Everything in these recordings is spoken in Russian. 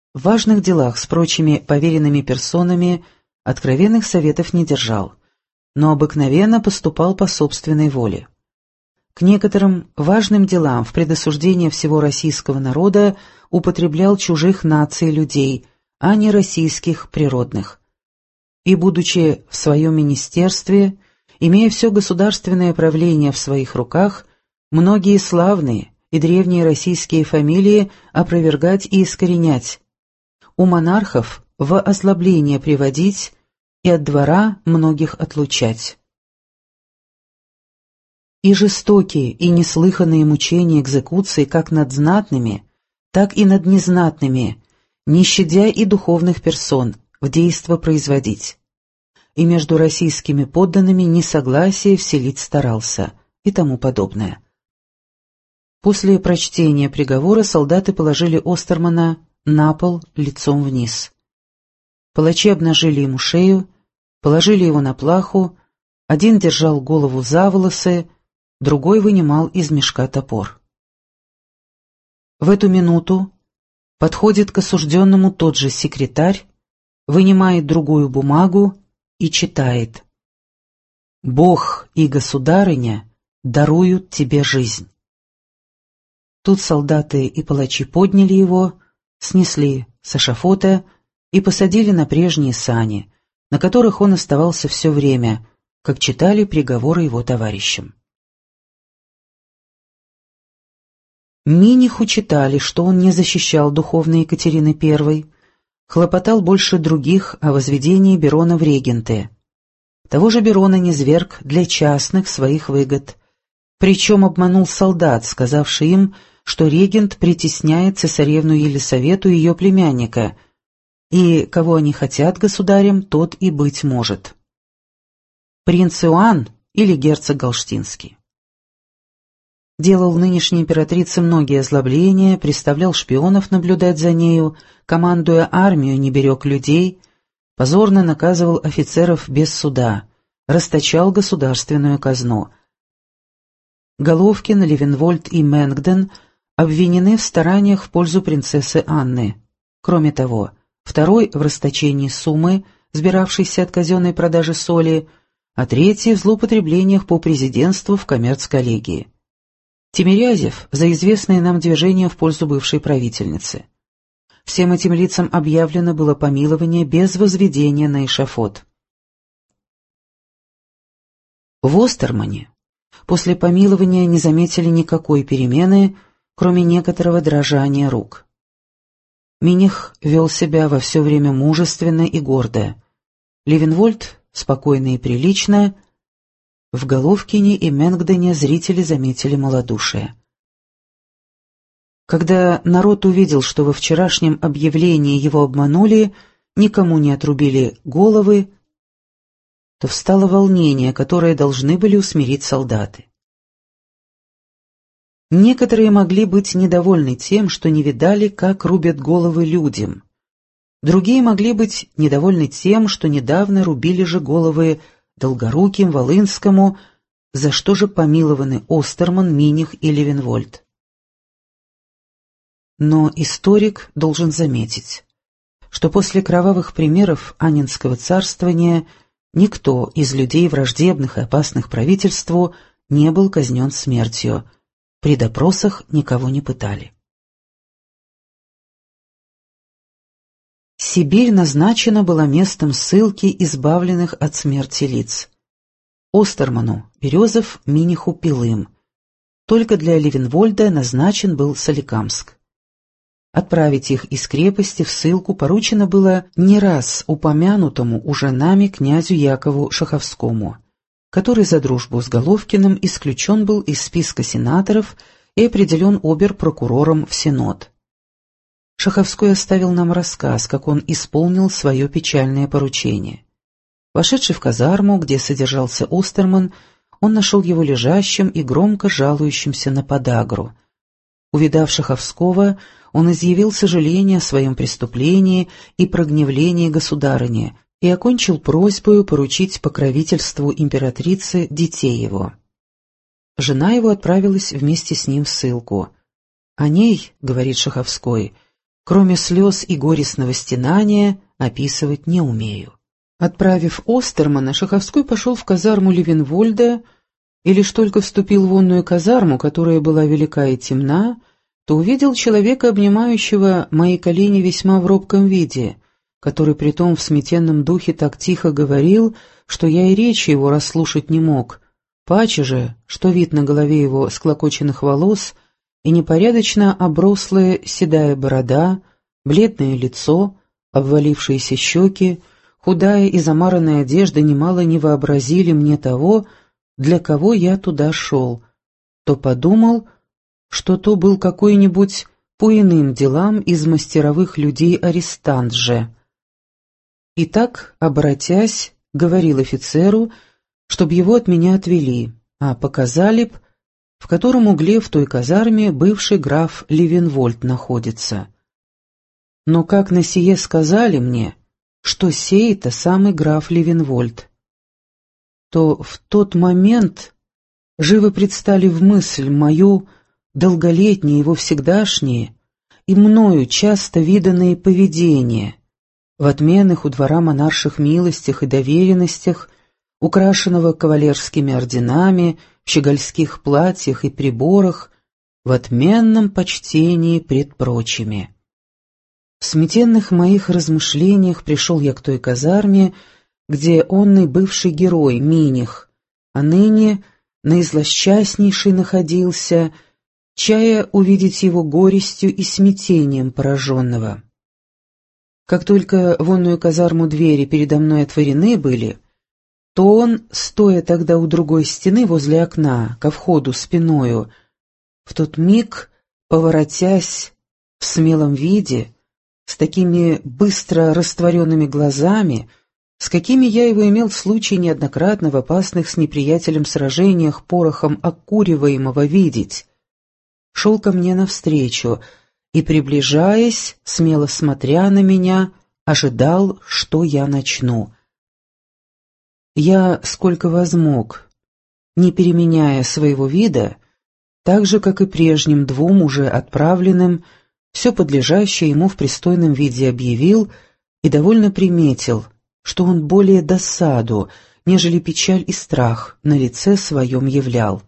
В важных делах с прочими поверенными персонами откровенных советов не держал, но обыкновенно поступал по собственной воле. К некоторым важным делам в предосуждение всего российского народа употреблял чужих наций людей, а не российских природных. И, будучи в своем министерстве, имея все государственное правление в своих руках, многие славные и древние российские фамилии опровергать и искоренять, у монархов в озлобление приводить и от двора многих отлучать. И жестокие и неслыханные мучения экзекуции как над знатными, так и над незнатными, не щадя и духовных персон, в действо производить. И между российскими подданными несогласие вселить старался, и тому подобное. После прочтения приговора солдаты положили Остермана на пол лицом вниз. Палачи обнажили ему шею, положили его на плаху, один держал голову за волосы, другой вынимал из мешка топор. В эту минуту подходит к осужденному тот же секретарь, вынимает другую бумагу и читает: «Бог и государыня даруют тебе жизнь». Тут солдаты и палачи подняли его, снесли с эшафота и посадили на прежние сани, на которых он оставался все время, как читали приговоры его товарищам. Миниху читали, что он не защищал духовной Екатерины I, хлопотал больше других о возведении Берона в регенты. Того же Берона низвергг для частных своих выгод, причем обманул солдат, сказавший им, что регент притесняет цесаревну Елисавету и ее племянника, и кого они хотят государем, тот и быть может. Принц Иоанн или герцог Галштинский. Делал нынешней императрице многие озлобления, приставлял шпионов наблюдать за нею, командуя армию, не берег людей, позорно наказывал офицеров без суда, расточал государственную казну. Головкин, Левенвольд и Менгден обвинены в стараниях в пользу принцессы Анны. Кроме того, второй в расточении суммы, сбиравшейся от казенной продажи соли, а третий в злоупотреблениях по президентству в коммерц-коллегии. Тимирязев за известное нам движение в пользу бывшей правительницы. Всем этим лицам объявлено было помилование без возведения на эшафот. В Остермане после помилования не заметили никакой перемены, кроме некоторого дрожания рук. Миних вел себя во все время мужественно и гордо, Левенвольд спокойно и прилично. В Головкине и Менгдене зрители заметили малодушие. Когда народ увидел, что во вчерашнем объявлении его обманули, никому не отрубили головы, то встало волнение, которое должны были усмирить солдаты. Некоторые могли быть недовольны тем, что не видали, как рубят головы людям. Другие могли быть недовольны тем, что недавно рубили же головы Долгоруким, Волынскому, за что же помилованы Остерман, Миних и Левенвольд. Но историк должен заметить, что после кровавых примеров Аннинского царствования никто из людей, враждебных и опасных правительству, не был казнен смертью, при допросах никого не пытали. Сибирь назначена была местом ссылки избавленных от смерти лиц. Остерману Березов, Миниху Пилым. Только для Левенвольда назначен был Соликамск. Отправить их из крепости в ссылку поручено было не раз упомянутому уже нами князю Якову Шаховскому, который за дружбу с Головкиным исключен был из списка сенаторов и определен обер-прокурором в Сенат. Шаховской оставил нам рассказ, как он исполнил свое печальное поручение. Вошедший в казарму, где содержался Остерман, он нашел его лежащим и громко жалующимся на подагру. Увидав Шаховского, он изъявил сожаление о своем преступлении и прогневлении государыни и окончил просьбою поручить покровительству императрицы детей его. Жена его отправилась вместе с ним в ссылку. «О ней, — говорит Шаховской, — кроме слез и горестного стенания, описывать не умею. Отправив Остермана, Шаховской пошел в казарму Левенвольда, и лишь только вступил в онную казарму, которая была велика и темна, то увидел человека, обнимающего мои колени весьма в робком виде, который притом в смятенном духе так тихо говорил, что я и речи его расслушать не мог, паче же, что вид на голове его склокоченных волос и непорядочно оброслая седая борода, бледное лицо, обвалившиеся щеки, худая и замаранная одежда немало не вообразили мне того, для кого я туда шел, то подумал, что то был какой-нибудь по иным делам из мастеровых людей арестант же. И так, обратясь, говорил офицеру, чтоб его от меня отвели, а показали б, в котором угле в той казарме бывший граф Левенвольд находится. Но как на сие сказали мне, что сей-то самый граф Левенвольд, то в тот момент живо предстали в мысль мою долголетние его всегдашние и мною часто виданные поведения в отменных у двора монарших милостях и доверенностях, украшенного кавалерскими орденами, в щегольских платьях и приборах, в отменном почтении пред прочими. В смятенных моих размышлениях пришел я к той казарме, где онный бывший герой Миних, а ныне наизлосчастнейший находился, чая увидеть его горестью и смятением пораженного. Как только в онную казарму двери передо мной отворены были, то он, стоя тогда у другой стены возле окна, ко входу спиною, в тот миг, поворотясь в смелом виде, с такими быстро растворенными глазами, с какими я его имел случай неоднократно в опасных с неприятелем сражениях порохом окуриваемого видеть, шел ко мне навстречу и, приближаясь, смело смотря на меня, ожидал, что я начну. Я, сколько возмог, не переменяя своего вида, так же, как и прежним двум уже отправленным, все подлежащее ему в пристойном виде объявил и довольно приметил, что он более досаду, нежели печаль и страх на лице своем являл.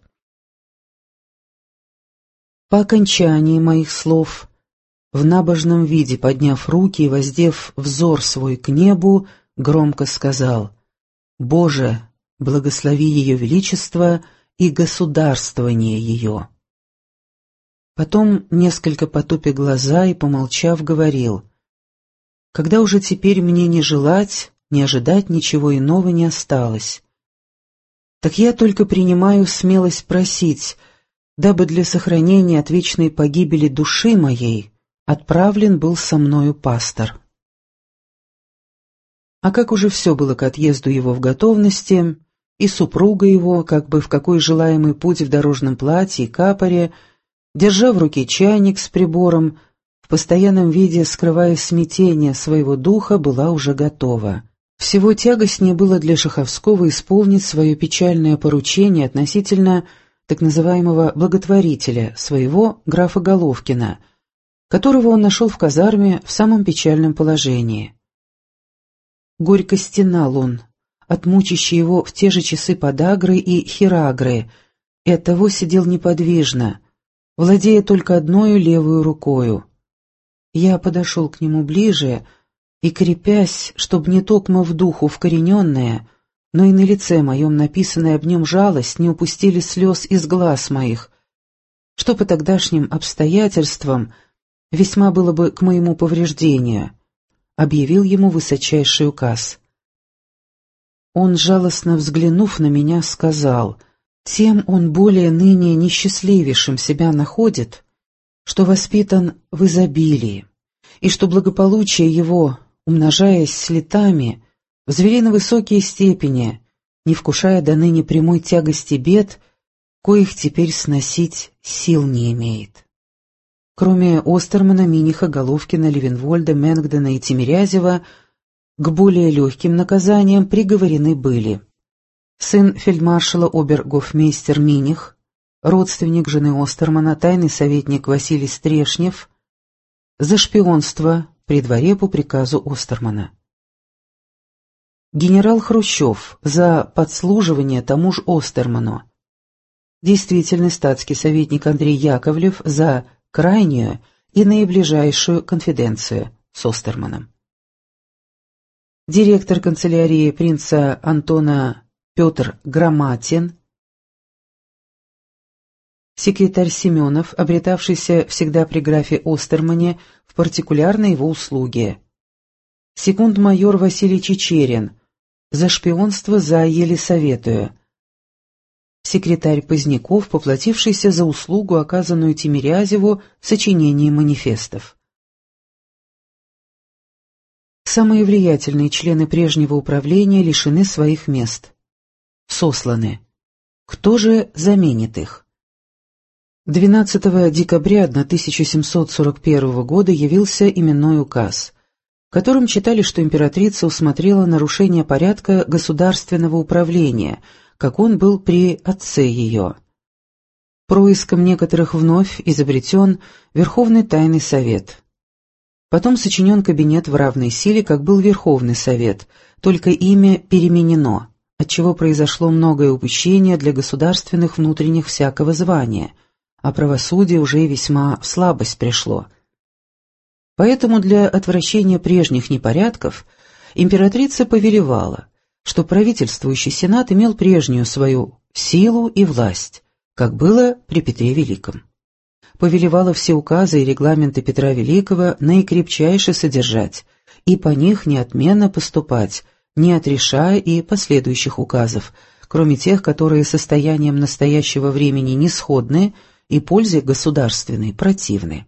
По окончании моих слов, в набожном виде подняв руки и воздев взор свой к небу, громко сказал: «Боже, благослови Ее Величество и государствование ее». Потом, несколько потупя глаза и помолчав, говорил: «Когда уже теперь мне не желать, не ожидать ничего иного не осталось, так я только принимаю смелость просить, дабы для сохранения от вечной погибели души моей отправлен был со мною пастор». А как уже все было к отъезду его в готовности, и супруга его, как бы в какой желаемый путь в дорожном платье и капоре, держа в руке чайник с прибором, в постоянном виде скрывая смятение своего духа, была уже готова. Всего тягостнее было для Шаховского исполнить свое печальное поручение относительно так называемого благотворителя, своего графа Головкина, которого он нашел в казарме в самом печальном положении. Горько стенал он, от мучащей его в те же часы подагры и хирагры, и оттого сидел неподвижно, владея только одною левую рукою. Я подошел к нему ближе и, крепясь, чтоб не токмо в духу вкорененная, но и на лице моем написанная об нем жалость не упустили слез из глаз моих, что по тогдашним обстоятельствам весьма было бы к моему повреждению, объявил ему высочайший указ. Он, жалостно взглянув на меня, сказал: «Тем он более ныне несчастливейшим себя находит, что воспитан в изобилии, и что благополучие его, умножаясь с летами, взвели на высокие степени, не вкушая до ныне прямой тягости бед, коих теперь сносить сил не имеет». Кроме Остермана, Миниха, Головкина, Левенвольда, Менгдена и Тимирязева, к более легким наказаниям приговорены были сын фельдмаршала обер-гофмейстер Миних, родственник жены Остермана, тайный советник Василий Стрешнев, за шпионство при дворе по приказу Остермана. Генерал Хрущев за подслуживание тому же Остерману. Действительный статский советник Андрей Яковлев за крайнюю и наиближайшую конфиденцию с Остерманом. Директор канцелярии принца Антона Петр Громатин. Секретарь Семенов, обретавшийся всегда при графе Остермане в партикулярной его услуге. Секунд-майор Василий Чичерин за шпионство за Елисаветую. Секретарь Поздняков, поплатившийся за услугу, оказанную Тимирязеву в сочинении манифестов. Самые влиятельные члены прежнего управления лишены своих мест. Сосланы. Кто же заменит их? 12 декабря 1741 года явился именной указ, в котором читали, что императрица усмотрела нарушение порядка государственного управления, как он был при отце ее. Происком некоторых вновь изобретен Верховный Тайный Совет. Потом сочинен кабинет в равной силе, как был Верховный Совет, только имя переменено, отчего произошло многое упущение для государственных внутренних всякого звания, а правосудие уже весьма в слабость пришло. Поэтому для отвращения прежних непорядков императрица повелевала, что правительствующий сенат имел прежнюю свою силу и власть, как было при Петре Великом. Повелевала все указы и регламенты Петра Великого наикрепчайше содержать и по них неотменно поступать, не отрешая и последующих указов, кроме тех, которые состоянием настоящего времени не сходны и пользе государственной противны.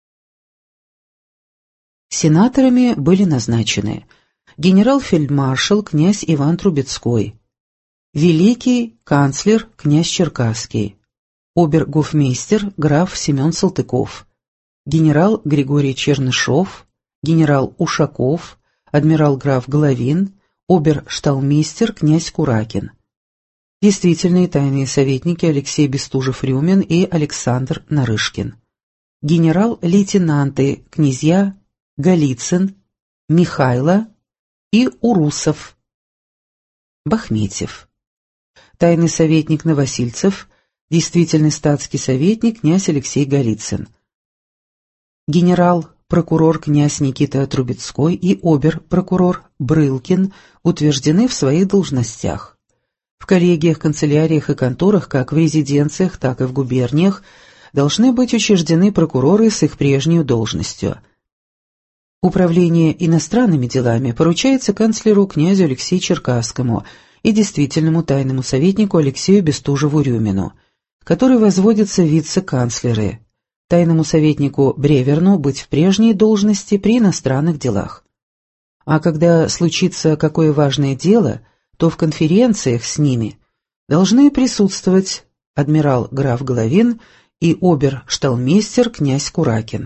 Сенаторами были назначены генерал-фельдмаршал князь Иван Трубецкой, великий канцлер князь Черкасский, обер-гофмейстер граф Семен Салтыков, генерал Григорий Чернышов, генерал Ушаков, адмирал-граф Головин, обер-шталмейстер князь Куракин. Действительные тайные советники Алексей Бестужев-Рюмин и Александр Нарышкин. Генерал-лейтенанты князья Голицын, Михайло и Урусов. Бахметьев. Тайный советник Новосильцев, действительный статский советник князь Алексей Голицын. Генерал-прокурор князь Никита Трубецкой и обер-прокурор Брылкин утверждены в своих должностях. В коллегиях, канцеляриях и конторах, как в резиденциях, так и в губерниях, должны быть учреждены прокуроры с их прежней должностью. Управление иностранными делами поручается канцлеру князю Алексею Черкасскому и действительному тайному советнику Алексею Бестужеву-Рюмину, который возводится в вице-канцлеры, тайному советнику Бреверну быть в прежней должности при иностранных делах. А когда случится какое важное дело, то в конференциях с ними должны присутствовать адмирал граф Головин и обер-шталмейстер князь Куракин.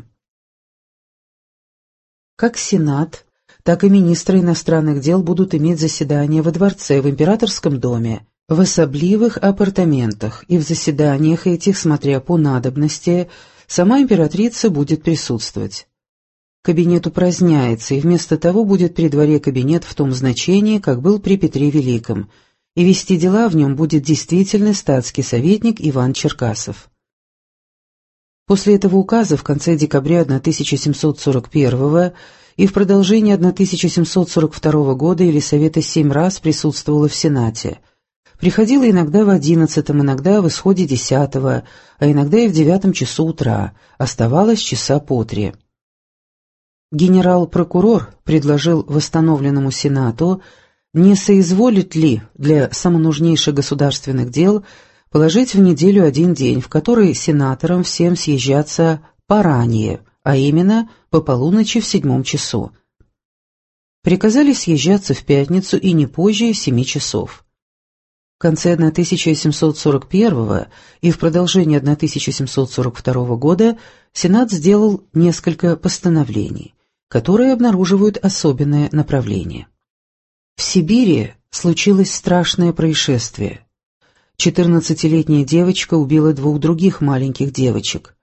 Как Сенат, так и министры иностранных дел будут иметь заседания во дворце, в императорском доме, в особливых апартаментах, и в заседаниях этих, смотря по надобности, сама императрица будет присутствовать. Кабинет упраздняется, и вместо того будет при дворе кабинет в том значении, как был при Петре Великом, и вести дела в нем будет действительный статский советник Иван Черкасов. После этого указа в конце декабря 1741 и в продолжении 1742 года Елисавета 7 раз присутствовала в Сенате. Приходила иногда в 11-м, иногда в исходе 10-го, а иногда и в 9 часу утра, оставалась часа по 3. Генерал-прокурор предложил восстановленному Сенату, не соизволит ли для самонужнейших государственных дел положить в неделю один день, в который сенаторам всем съезжаться поранее, а именно по полуночи в 7 часу. Приказали съезжаться в пятницу и не позже 7 часов. В конце 1741 и в продолжении 1742 года Сенат сделал несколько постановлений, которые обнаруживают особенное направление. В Сибири случилось страшное происшествие. 14-летняя девочка убила 2 других маленьких девочек.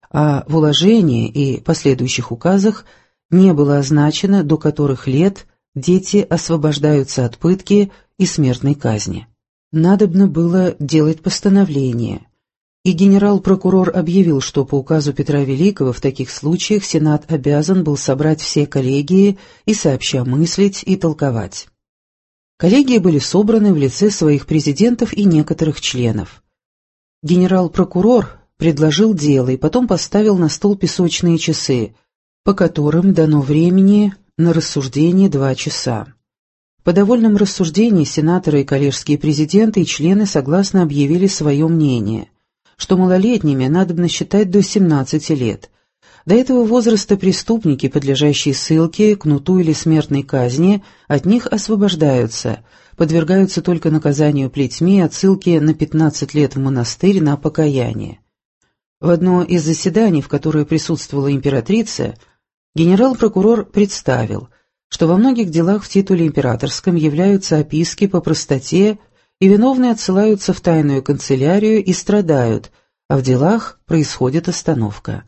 а в уложении и последующих указах не было означено, до которых лет дети освобождаются от пытки и смертной казни. Надобно было делать постановление, и генерал-прокурор объявил, что по указу Петра Великого в таких случаях Сенат обязан был собрать все коллегии и сообща мыслить и толковать. Коллегии были собраны в лице своих президентов и некоторых членов. Генерал-прокурор предложил дело и потом поставил на стол песочные часы, по которым дано времени на рассуждение 2 часа. По довольном рассуждении сенаторы и коллежские президенты и члены согласно объявили свое мнение, что малолетними надобно считать до 17 лет. До этого возраста преступники, подлежащие ссылке, кнуту или смертной казни, от них освобождаются, подвергаются только наказанию плетьми и отсылке на 15 лет в монастырь на покаяние. В одно из заседаний, в которое присутствовала императрица, генерал-прокурор представил, что во многих делах в титуле императорском являются описки по простоте, и виновные отсылаются в тайную канцелярию и страдают, а в делах происходит остановка.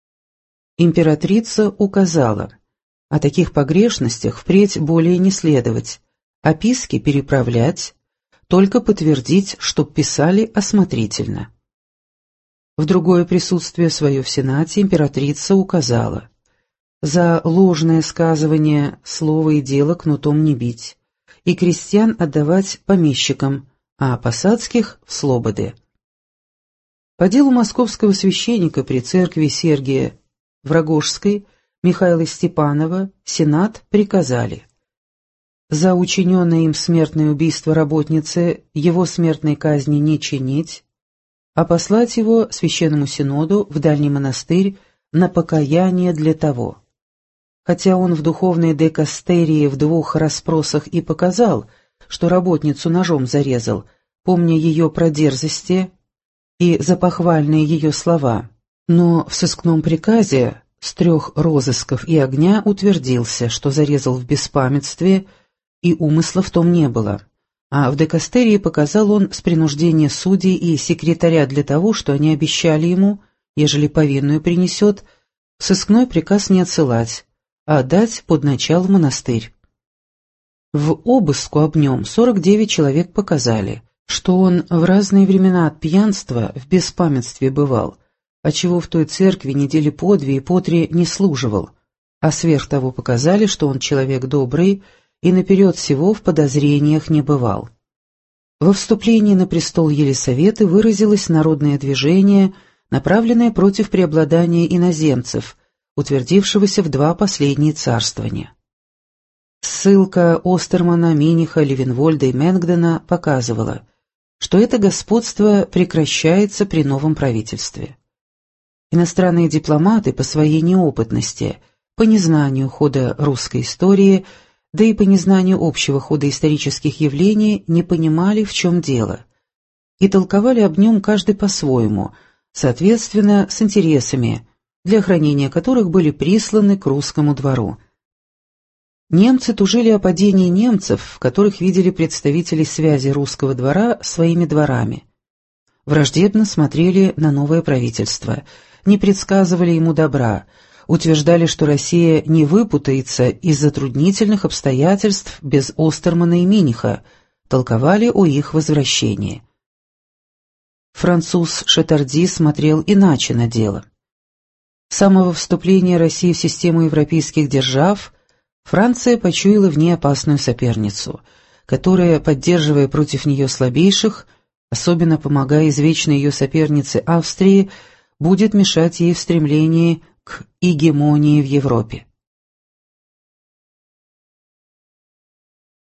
Императрица указала: о таких погрешностях впредь более не следовать, описки переправлять, только подтвердить, чтоб писали осмотрительно. В другое присутствие свое в Сенате императрица указала: за ложное сказывание слова и дела кнутом не бить, и крестьян отдавать помещикам, а посадских в слободы. По делу московского священника при церкви Сергия в Рогожской Михаила Степанова Сенат приказали: за учиненное им смертное убийство работницы его смертной казни не чинить, а послать его Священному Синоду в Дальний монастырь на покаяние для того. Хотя он в духовной декастерии в 2 расспросах и показал, что работницу ножом зарезал, помня ее про дерзости и за похвальные ее слова, но в сыскном приказе с 3 розысков и огня утвердился, что зарезал в беспамятстве и умысла в том не было, а в декастерии показал он с принуждения судей и секретаря для того, что они обещали ему, ежели повинную принесет, в сыскной приказ не отсылать, а отдать под начало в монастырь. В обыску об нем 49 человек показали, что он в разные времена от пьянства в беспамятстве бывал, отчего в той церкви недели по 2 и по 3 не служивал, а сверх того показали, что он человек добрый и наперед всего в подозрениях не бывал. Во вступлении на престол Елисаветы выразилось народное движение, направленное против преобладания иноземцев, утвердившегося в 2 последние царствования. Ссылка Остермана, Миниха, Левенвольда и Менгдена показывала, что это господство прекращается при новом правительстве. Иностранные дипломаты по своей неопытности, по незнанию хода русской истории, да и по незнанию общего хода исторических явлений не понимали, в чем дело, и толковали об нем каждый по-своему, соответственно, с интересами, для охранения которых были присланы к русскому двору. Немцы тужили о падении немцев, в которых видели представителей связи русского двора своими дворами. Враждебно смотрели на новое правительство, не предсказывали ему добра, утверждали, что Россия не выпутается из затруднительных обстоятельств без Остермана и Миниха, толковали о их возвращении. Француз Шатарди смотрел иначе на дело. С самого вступления России в систему европейских держав Франция почуяла в ней опасную соперницу, которая, поддерживая против нее слабейших, особенно помогая извечной ее сопернице Австрии, будет мешать ей в стремлении к гегемонии в Европе.